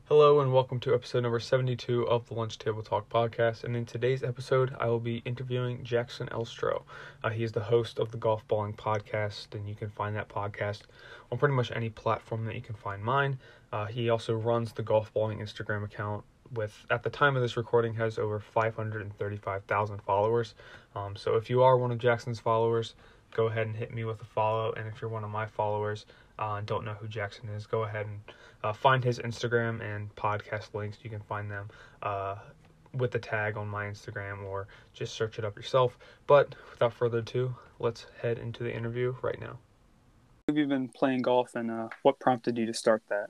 Hello and welcome to episode number 72 of the Lunch Table Talk podcast. And in today's episode, I will be interviewing Jackson Elstro. He is the host of the Golf Balling podcast, and you can find that podcast on pretty much any platform that you can find mine. He also runs the Golf Balling Instagram account with, at the time of this recording, has over 535,000 followers. So if you are one of Jackson's followers, go ahead and hit me with a follow. And if you're one of my followers and don't know who Jackson is, go ahead and find his Instagram and podcast links. You can find them with the tag on my Instagram or just search it up yourself. But without further ado, let's head into the interview right now. Have you been playing golf, and what prompted you to start that?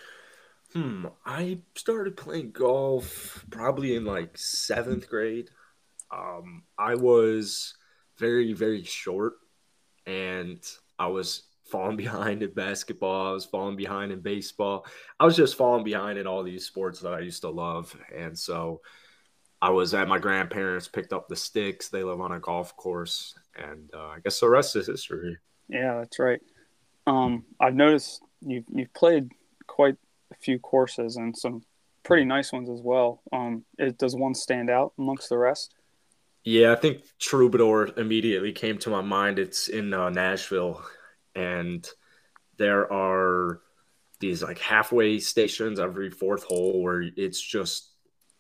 I started playing golf probably in like 7th grade. I was very, very short, and I was falling behind in basketball. I was falling behind in baseball. I was just falling behind in all these sports that I used to love. And so I was at my grandparents, picked up the sticks. They live on a golf course. And I guess the rest is history. Yeah, that's right. I've noticed you've played quite a few courses and some pretty nice ones as well. Does one stand out amongst the rest? Yeah, I think Troubadour immediately came to my mind. It's in Nashville. And there are these like halfway stations every 4th hole where it's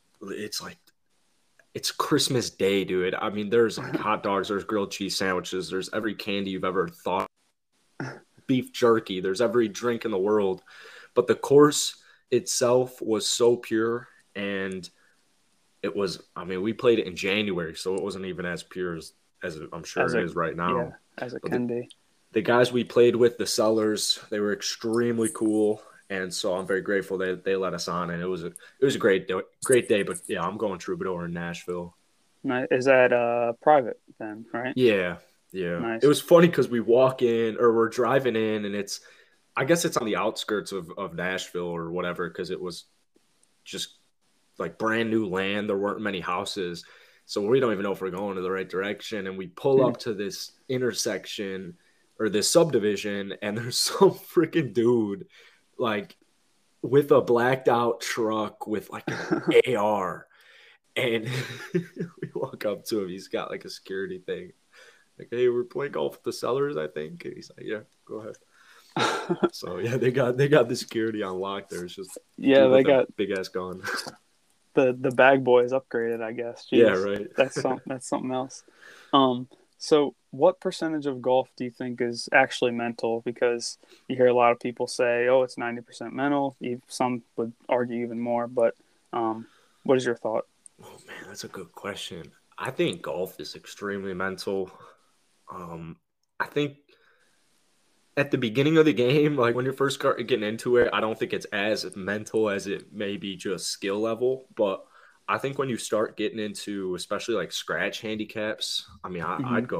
Christmas Day, dude. I mean, there's like hot dogs, there's grilled cheese sandwiches, there's every candy you've ever thought, beef jerky, there's every drink in the world. But the course itself was so pure, and we played it in January, so it wasn't even as pure as I'm sure it is right now. Yeah, as it can be. The guys we played with, the sellers, they were extremely cool, and so I'm very grateful they let us on, and it was a great day. But yeah, I'm going Troubadour in Nashville. Is that private then, right? Yeah. Nice. It was funny because we're driving in, and I guess it's on the outskirts of Nashville or whatever, because it was just like brand new land. There weren't many houses, so we don't even know if we're going to the right direction. And we pull up to this intersection or this subdivision, and there's some freaking dude like with a blacked out truck with like an AR, and we walk up to him. He's got like a security thing, like, "Hey, we're playing golf with the sellers, I think." And he's like, "Yeah, go ahead." So yeah, they got the security on lock there. It's just they got big ass gun. the bag boy is upgraded, I guess. Jeez, yeah, right. That's something else. So what percentage of golf do you think is actually mental? Because you hear a lot of people say, oh, it's 90% mental. Some would argue even more, but what is your thought? Oh, man, that's a good question. I think golf is extremely mental. I think at the beginning of the game, like when you're first getting into it, I don't think it's as mental as it may be just skill level, but I think when you start getting into especially like scratch handicaps, I mean,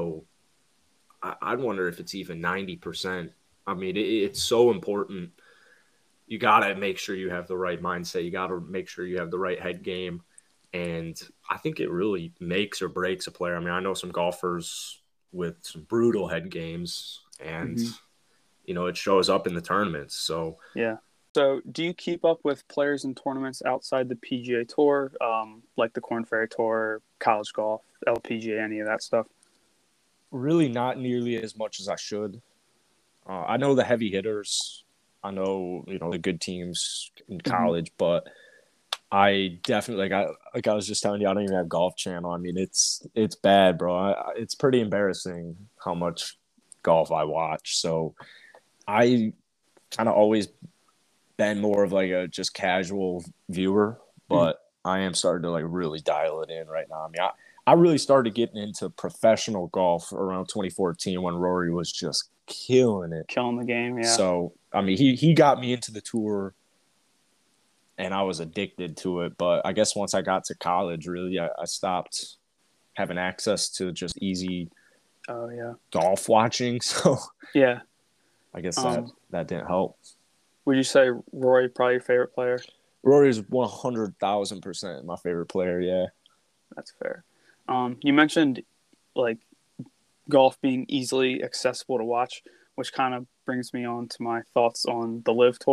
I'd wonder if it's even 90%. I mean, it's so important. You got to make sure you have the right mindset. You got to make sure you have the right head game. And I think it really makes or breaks a player. I mean, I know some golfers with some brutal head games, and, it shows up in the tournaments. So, yeah. So, do you keep up with players in tournaments outside the PGA Tour, like the Korn Ferry Tour, college golf, LPGA, any of that stuff? Really not nearly as much as I should. I know the heavy hitters. I know, the good teams in college, but I definitely, like I was just telling you, I don't even have Golf Channel. I mean, it's bad, bro. It's pretty embarrassing how much golf I watch. So I kind of always been more of like a just casual viewer, but I am starting to like really dial it in right now. I mean, I really started getting into professional golf around 2014 when Rory was just killing the game. Yeah. So I mean, he got me into the tour, and I was addicted to it. But I guess once I got to college, really, I stopped having access to just easy golf watching. So yeah, I guess that didn't help. Would you say Rory probably your favorite player? Rory is 100,000% my favorite player. Yeah, that's fair. You mentioned like golf being easily accessible to watch, which kind of brings me on to my thoughts on the LIV Tour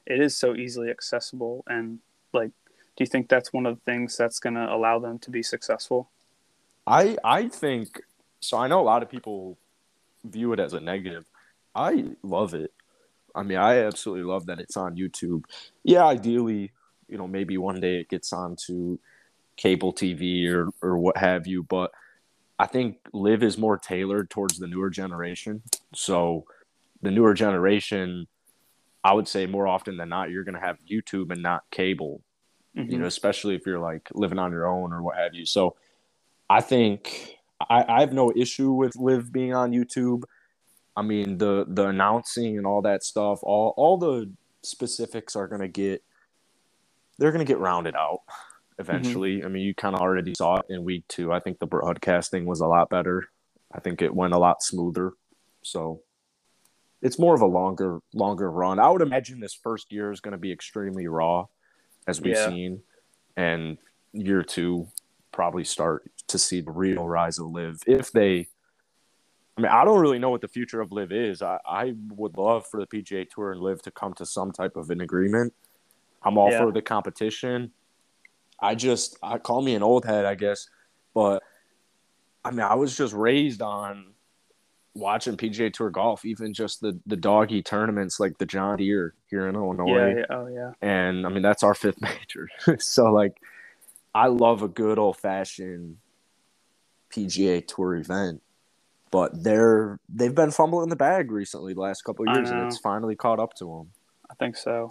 it is so easily accessible. And like, do you think that's one of the things that's going to allow them to be successful? I think so. I know a lot of people view it as a negative. I love it. I mean, I absolutely love that it's on YouTube. Yeah, ideally, maybe one day it gets onto cable TV or what have you, but I think Live is more tailored towards the newer generation. So the newer generation, I would say more often than not, you're going to have YouTube and not cable, especially if you're like living on your own or what have you. So I think I have no issue with Live being on YouTube. I mean, the announcing and all that stuff, all the specifics are going to get rounded out eventually. I mean, you kind of already saw it in week 2. I think the broadcasting was a lot better. I think it went a lot smoother. So it's more of a longer run. I would imagine this first year is going to be extremely raw, as we've seen. And year 2 probably start to see the real rise of Live. I mean, I don't really know what the future of Live is. I would love for the PGA Tour and Live to come to some type of an agreement. I'm all for the competition. I call me an old head, I guess, but I mean, I was just raised on watching PGA Tour golf, even just the doggy tournaments like the John Deere here in Illinois. Yeah. And I mean, that's our 5th major. So like, I love a good old fashioned PGA Tour event, but they've been fumbling the bag recently the last couple of years, and it's finally caught up to them. I think so.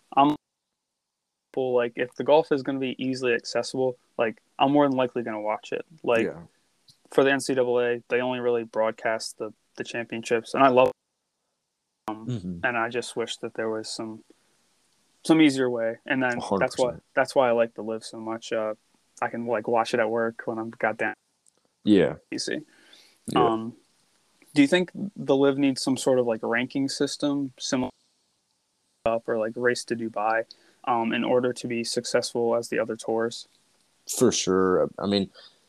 Like, if the golf is going to be easily accessible, like, I'm more than likely going to watch it. Like, for the NCAA, they only really broadcast the championships, and I love them. And I just wish that there was some easier way. And then 100%. that's why I like the Live so much. I can like watch it at work when I'm goddamn easy. Yeah. Do you think the Live needs some sort of like ranking system similar up or like Race to Dubai in order to be successful as the other tours? For sure. I mean,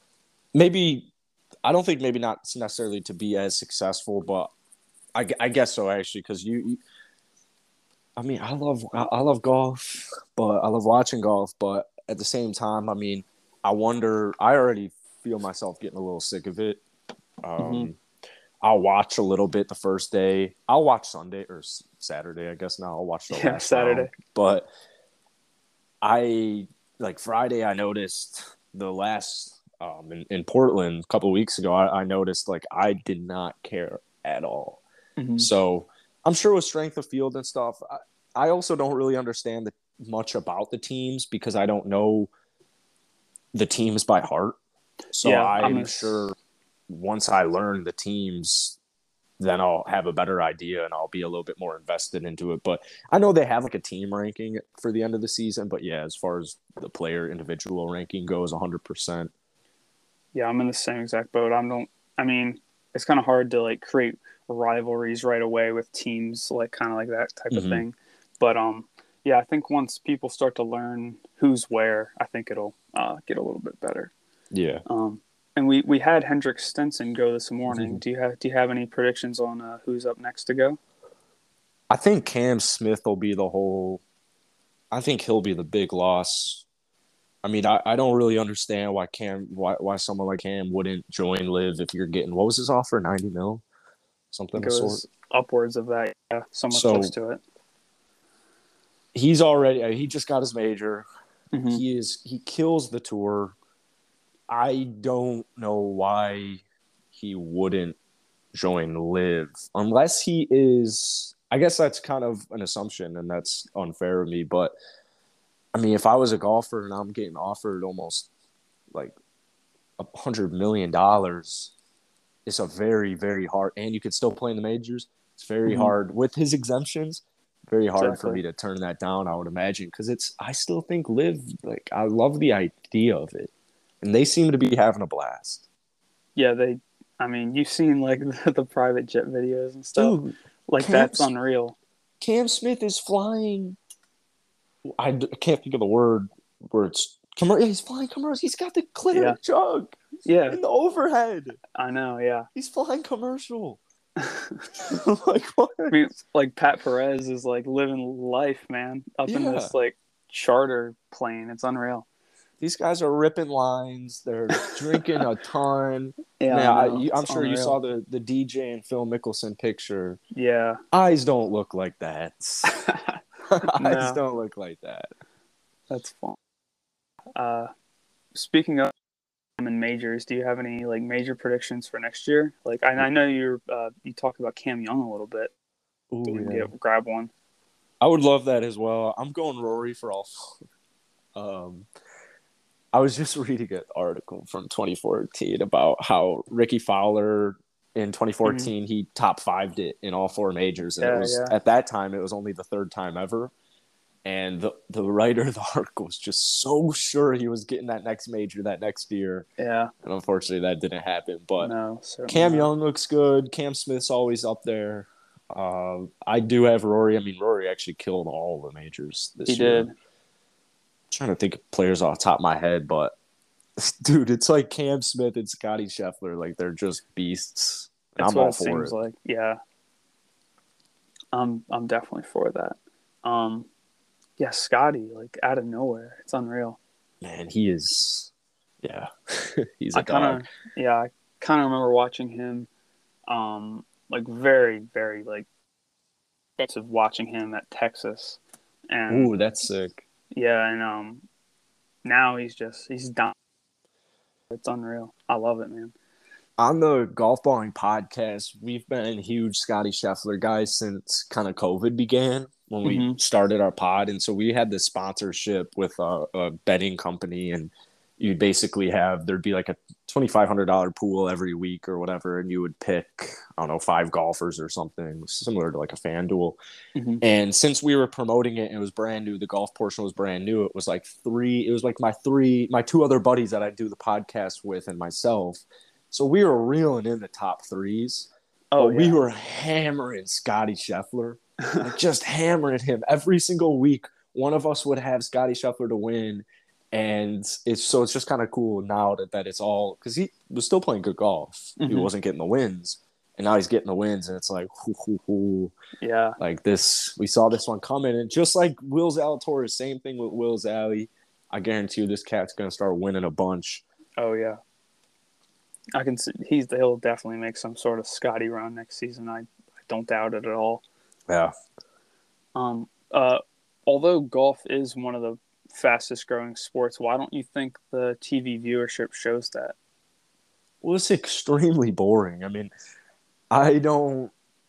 I don't think maybe not necessarily to be as successful, but I guess so actually, because I mean, I love golf, but I love watching golf, but at the same time, I mean, I already feel myself getting a little sick of it. I'll watch a little bit the first day. I'll watch Sunday or Saturday, I guess now. I'll watch the last Saturday. round. But Friday, I noticed the last in Portland a couple of weeks ago, I noticed like I did not care at all. So I'm sure with strength of field and stuff, I also don't really understand much about the teams because I don't know the teams by heart. So I'm sure once I learn the teams, then I'll have a better idea and I'll be a little bit more invested into it. But I know they have like a team ranking for the end of the season. But yeah, as far as the player individual ranking goes, 100%. Yeah, I'm in the same exact boat. I mean, it's kind of hard to like create rivalries right away with teams like kind of like that type of thing. But yeah, I think once people start to learn who's where, I think it'll get a little bit better. Yeah. And we had Hendrik Stenson go this morning. Do you have any predictions on who's up next to go? I think Cam Smith will be I think he'll be the big loss. I mean, I don't really understand why someone like Cam wouldn't join Live if you're getting, what was his offer, 90 mil? Something of the sort. Upwards of that, yeah, somewhat close to it. He just got his major. He kills the tour. I don't know why he wouldn't join Live unless he is. I guess that's kind of an assumption, and that's unfair of me. But I mean, if I was a golfer and I'm getting offered almost like $100 million, it's a very, very hard. And you could still play in the majors. It's very hard with his exemptions. Very hard for me to turn that down, I would imagine, because I still think Live, like, I love the idea of it. And they seem to be having a blast. Yeah, I mean, you've seen, like, the private jet videos and stuff. Dude, like, that's unreal. Cam Smith is flying. I can't think of the word where it's commercial. He's flying commercial. He's got the clear jug. In the overhead. I know, yeah. He's flying commercial. Like what? I mean, like Pat Perez is like living life, man, up in Yeah. this like charter plane. It's unreal. These guys are ripping lines. They're drinking a ton. Yeah, Man, I know. I'm It's sure you unreal. saw the DJ and Phil Mickelson picture. Yeah. Eyes don't look like that. Eyes No. don't look like that. That's fun. Speaking of in majors, do you have any like major predictions for next year? Like I know you talked about Cam Young a little bit. Ooh, We can yeah. grab one. I would love that as well. I'm going Rory for all. I was just reading an article from 2014 about how Ricky Fowler in 2014 he top fived it in all four majors, and it was at that time it was only the third time ever. And the writer of the article was just so sure he was getting that next major that next year. Yeah. And unfortunately, that didn't happen. But No, Cam Young looks good. Cam Smith's always up there. I do have Rory. I mean, Rory actually killed all the majors this year. He did. I'm trying to think of players off the top of my head, but dude, it's like Cam Smith and Scotty Scheffler. Like, they're just beasts. And That's I'm what all it for seems it. like. Yeah. I'm definitely for that. Yeah, Scotty, like out of nowhere. It's unreal. Man, he is. Yeah, he's a I kind dog. of remember watching him, like very, very like of watching him at Texas, and Ooh, that's sick. yeah, and now he's done. It's unreal. I love it, man. On the Golf Balling podcast, we've been huge Scotty Scheffler guys since kind of COVID began when we started our pod. And so we had this sponsorship with a betting company, and you'd basically there'd be like a $2,500 pool every week or whatever. And you would pick, I don't know, 5 golfers or something similar to like a FanDuel. And since we were promoting it, and it was brand new, the golf portion was brand new. It was like my 2 other buddies that I do the podcast with and myself. So we were reeling in the top 3s. Oh, but we were hammering Scotty Scheffler, like just hammering him every single week. One of us would have Scotty Scheffler to win, and it's just kind of cool now that it's all because he was still playing good golf. He wasn't getting the wins, and now he's getting the wins, and it's like, yeah, like this. We saw this one coming, and just like Will Zalatoris, same thing with Will Zally. I guarantee you, this cat's gonna start winning a bunch. Oh yeah. I can see he'll definitely make some sort of Scotty run next season. I don't doubt it at all. Yeah. Although golf is one of the fastest growing sports, why don't you think the TV viewership shows that? Well, it's extremely boring. I mean, I don't.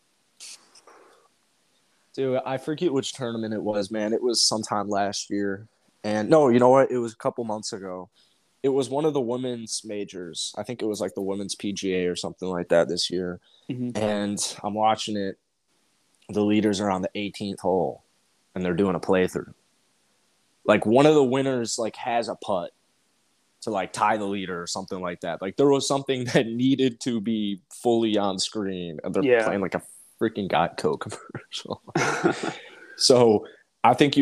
Dude, I forget which tournament it was, man. It was sometime last year. And no, you know what? It was a couple months ago. It was one of the women's majors. I think it was like the women's PGA or something like that this year. And I'm watching it. The leaders are on the 18th hole, and they're doing a playthrough. Like, one of the winners, like, has a putt to, like, tie the leader or something like that. Like, there was something that needed to be fully on screen, and they're playing, like, a freaking Gotco commercial. So, I think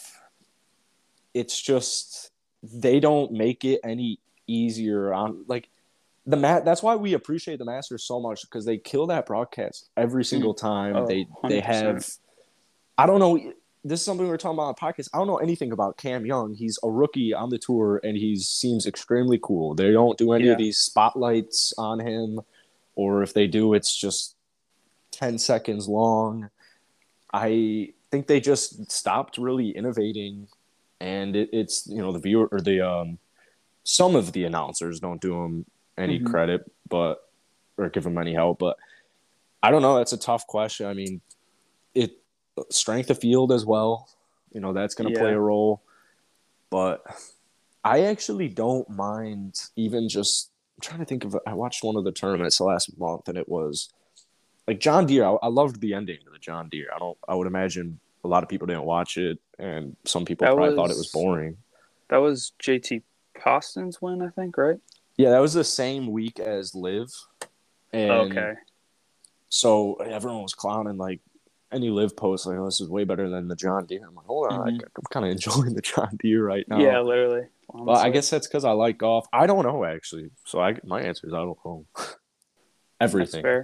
it's just... They don't make it any easier on like that's why we appreciate the Masters so much, because they kill that broadcast every single time. Oh, they have, I don't know, this is something we were talking about on the podcast. I don't know anything about Cam Young. He's a rookie on the tour, and he seems extremely cool. They don't do any of these spotlights on him, or if they do, it's just 10 seconds long. I think they just stopped really innovating. And it's, you know, the viewer or the some of the announcers don't do them any credit, or give them any help. But I don't know. That's a tough question. I mean, strength of field as well. You know, that's going to play a role. But I actually don't mind even just. I'm trying to think of. I watched one of the tournaments last month, and it was like John Deere. I loved the ending of the John Deere. I would imagine a lot of people didn't watch it, and some people probably thought it was boring. That was JT Poston's win, I think, right? Yeah, that was the same week as Liv. And okay. So everyone was clowning, like, any Liv post, like, oh, this is way better than the John Deere. I'm like, hold on, I'm kind of enjoying the John Deere right now. Yeah, literally. Honestly. Well, I guess that's because I like golf. I don't know, actually. So my answer is I don't know. Everything. That's fair.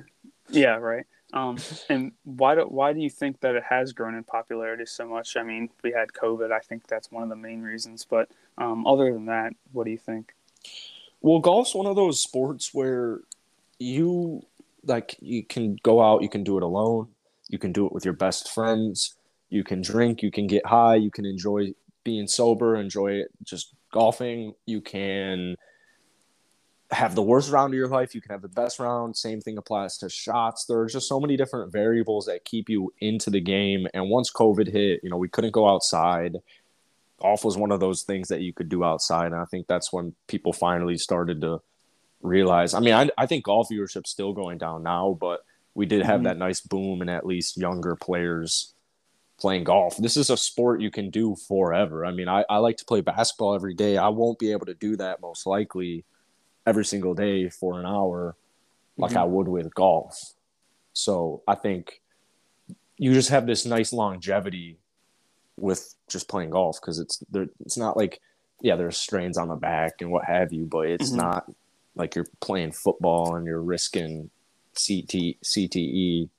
Yeah, right. And why do you think that it has grown in popularity so much? I mean, we had COVID. I think that's one of the main reasons. But other than that, what do you think? Well, golf's one of those sports where you you can go out, you can do it alone, you can do it with your best friends, you can drink, you can get high, you can enjoy being sober, enjoy just golfing, you can have the worst round of your life, you can have the best round. Same thing applies to shots. There are just so many different variables that keep you into the game. And once COVID hit, we couldn't go outside. Golf was one of those things that you could do outside. And I think that's when people finally started to realize. I mean, I think golf viewership's still going down now, but we did have that nice boom in at least younger players playing golf. This is a sport you can do forever. I mean, I like to play basketball every day. I won't be able to do that most likely every single day for an hour like I would with golf. So I think you just have this nice longevity with just playing golf because it's not like, yeah, there's strains on the back and what have you, but it's not like you're playing football and you're risking CTE.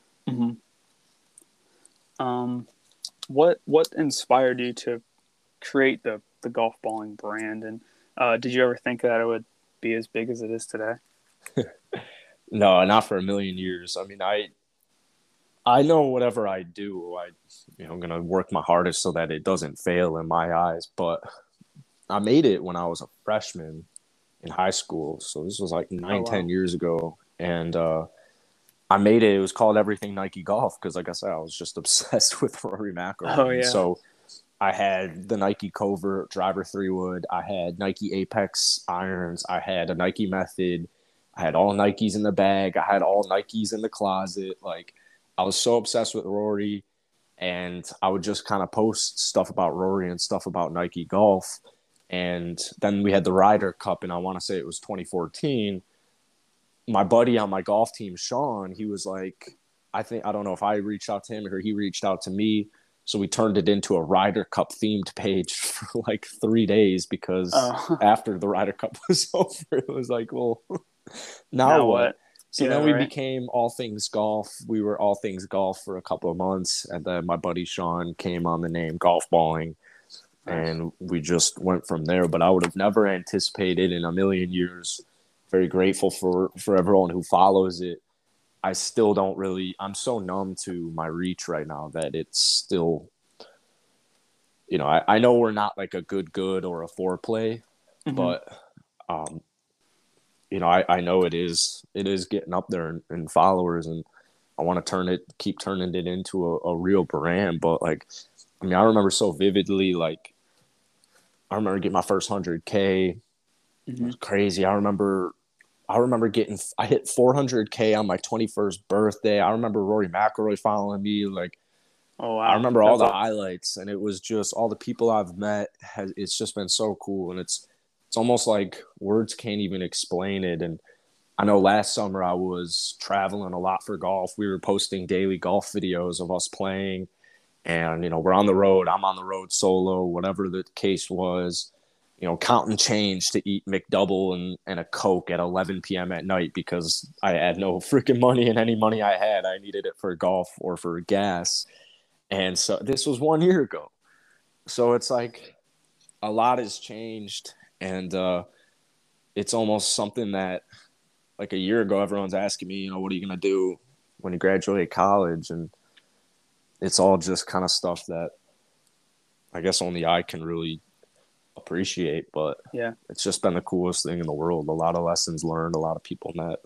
What inspired you to create the golf balling brand? And did you ever think that it would be as big as it is today? No, not for a million years. I mean, I know whatever I do, I'm going to work my hardest so that it doesn't fail in my eyes. But I made it when I was a freshman in high school. So this was like 10 years ago. And I made it. It was called Everything Nike Golf because, like I said, I was just obsessed with Rory McIlroy. Oh, yeah. So I had the Nike Covert Driver 3-wood. I had Nike Apex irons. I had a Nike Method. I had all Nikes in the bag. I had all Nikes in the closet. Like, I was so obsessed with Rory, and I would just kind of post stuff about Rory and stuff about Nike Golf. And then we had the Ryder Cup, and I want to say it was 2014. My buddy on my golf team, Sean, he was like, I don't know if I reached out to him or he reached out to me. So we turned it into a Ryder Cup themed page for like 3 days because after the Ryder Cup was over, it was like, well, now what? So then we became All Things Golf. We were All Things Golf for a couple of months. And then my buddy Sean came on the name Golf Balling. And we just went from there. But I would have never anticipated in a million years. Very grateful for everyone who follows it. I still don't really, I'm so numb to my reach right now that it's still, I know we're not like a good or a foreplay, but, I know it is getting up there in followers, and I want to keep turning it into a real brand. But like, I mean, I remember so vividly, like, I remember getting my first 100K. It was crazy. I remember I hit 400K on my 21st birthday. I remember Rory McIlroy following me. Like, oh, wow. I remember all the highlights, and it was just all the people I've met. It's just been so cool, and it's almost like words can't even explain it. And I know last summer I was traveling a lot for golf. We were posting daily golf videos of us playing, and we're on the road. I'm on the road solo, whatever the case was. Counting change to eat McDouble and a Coke at 11 p.m. at night because I had no freaking money, and any money I had, I needed it for golf or for gas. And so this was 1 year ago. So it's like a lot has changed, and it's almost something that like a year ago, everyone's asking me, what are you going to do when you graduate college? And it's all just kind of stuff that I guess only I can really appreciate, but yeah, it's just been the coolest thing in the world. A lot of lessons learned, a lot of people met.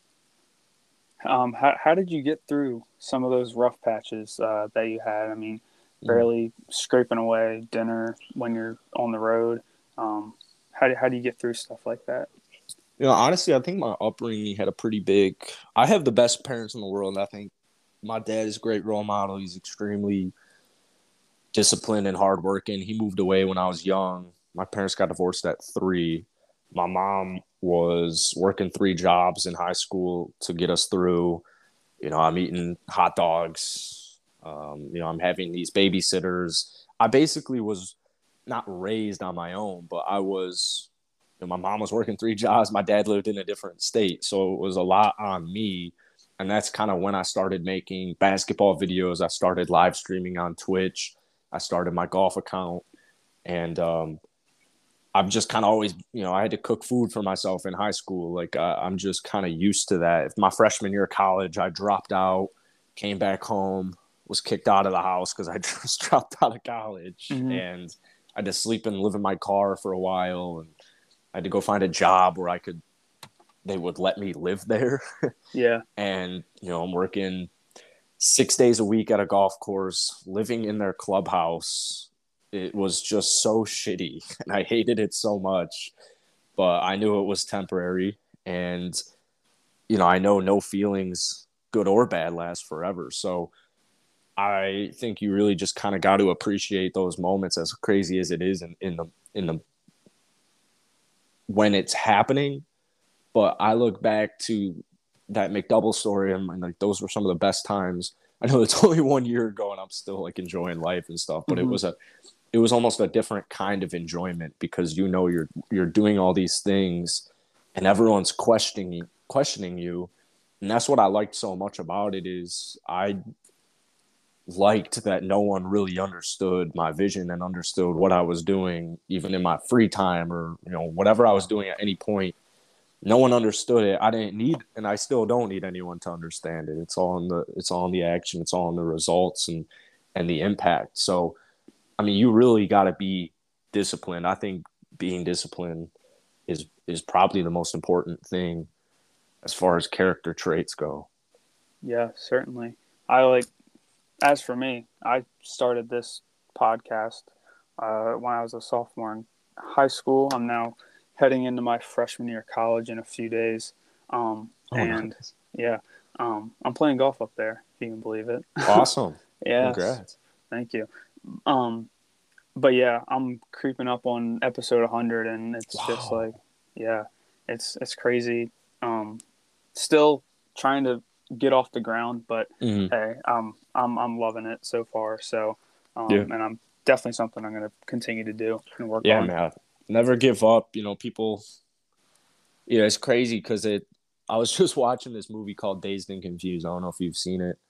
How did you get through some of those rough patches that you had? I mean, barely scraping away dinner when you're on the road. How do you get through stuff like that? Honestly, I think my upbringing had a pretty big. I have the best parents in the world, and I think my dad is a great role model. He's extremely disciplined and hardworking. He moved away when I was young. My parents got divorced at 3. My mom was working 3 jobs in high school to get us through. I'm eating hot dogs. I'm having these babysitters. I basically was not raised on my own, but I was, my mom was working 3 jobs. My dad lived in a different state. So it was a lot on me. And that's kind of when I started making basketball videos. I started live streaming on Twitch. I started my golf account. And I've just kind of always, I had to cook food for myself in high school. Like, I'm just kind of used to that. If my freshman year of college, I dropped out, came back home, was kicked out of the house because I just dropped out of college. Mm-hmm. And I had to sleep and live in my car for a while. And I had to go find a job where they would let me live there. Yeah. And, I'm working 6 days a week at a golf course, living in their clubhouse. It was just so shitty, and I hated it so much, but I knew it was temporary. And, I know no feelings, good or bad, last forever. So I think you really just kind of got to appreciate those moments, as crazy as it is in the when it's happening. But I look back to that McDouble story, and like, those were some of the best times. I know it's only 1 year ago, and I'm still like enjoying life and stuff, but Mm-hmm. it was almost a different kind of enjoyment, because you're doing all these things, and everyone's questioning you, and that's what I liked so much about it. Is I liked that no one really understood my vision and understood what I was doing, even in my free time, or whatever I was doing at any point. No one understood it. I didn't need, and I still don't need anyone to understand it. It's all in the action. It's all in the results and the impact. So, I mean, you really got to be disciplined. I think being disciplined is probably the most important thing as far as character traits go. Yeah, certainly. As for me, I started this podcast when I was a sophomore in high school. I'm now heading into my freshman year of college in a few days. Nice. Yeah, I'm playing golf up there, if you can believe it. Awesome. Yeah. Congrats. Thank you. But yeah, I'm creeping up on episode 100, and it's just Wow. like, yeah, it's crazy. Still trying to get off the ground, but hey, I'm loving it so far. So, Yeah. and I'm definitely something I'm going to continue to do and work Yeah, on. man. Never give up. People, it's crazy because I was just watching this movie called Dazed and Confused. I don't know if you've seen it.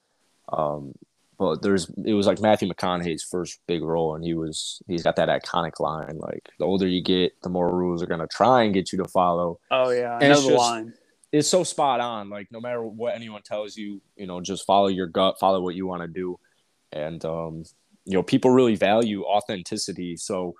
But it was like Matthew McConaughey's first big role, and he's got that iconic line, like, the older you get, the more rules are gonna try and get you to follow. Oh yeah, I And know it's the just, line. it's so spot on. Like, no matter what anyone tells you, just follow your gut, follow what you want to do. And people really value authenticity. So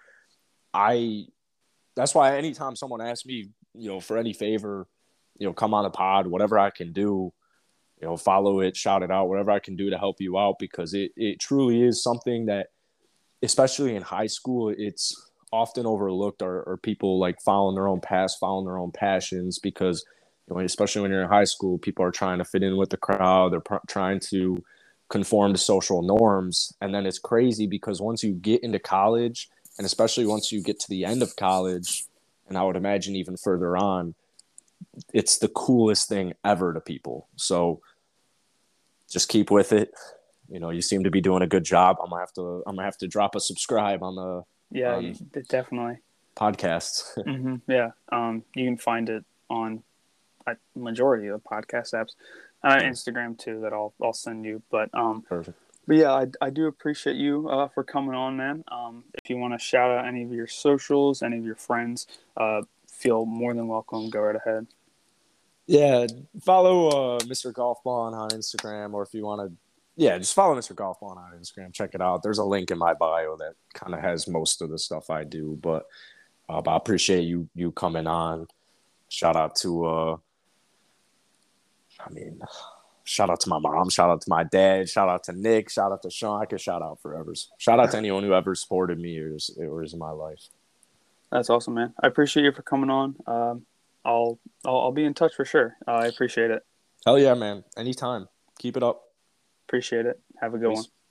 that's why anytime someone asks me, for any favor, come on the pod, whatever I can do, follow it, shout it out, whatever I can do to help you out, because it truly is something that, especially in high school, it's often overlooked, or people like following their own paths, following their own passions, because, especially when you're in high school, people are trying to fit in with the crowd. They're trying to conform to social norms. And then it's crazy because once you get into college, and especially once you get to the end of college, and I would imagine even further on, it's the coolest thing ever to people. So just keep with it. You seem to be doing a good job. I'm gonna have to drop a subscribe on the Definitely podcasts. Mm-hmm. Yeah. You can find it on a majority of the podcast apps, Instagram too. That I'll send you. But Perfect. But yeah, I do appreciate you for coming on, man. If you want to shout out any of your socials, any of your friends, feel more than welcome. Go right ahead. Yeah, follow Mr. Golfball on Instagram, or if you want to, just follow Mr. Golfball on Instagram. Check it out. There's a link in my bio that kind of has most of the stuff I do. But I appreciate you coming on. Shout out to shout out to my mom, shout out to my dad, shout out to Nick, shout out to Sean. I could shout out forever. Shout out to anyone who ever supported me or is in my life. That's awesome, man. I appreciate you for coming on. I'll be in touch for sure. I appreciate it. Hell yeah, man. Anytime. Keep it up. Appreciate it. Have a good one.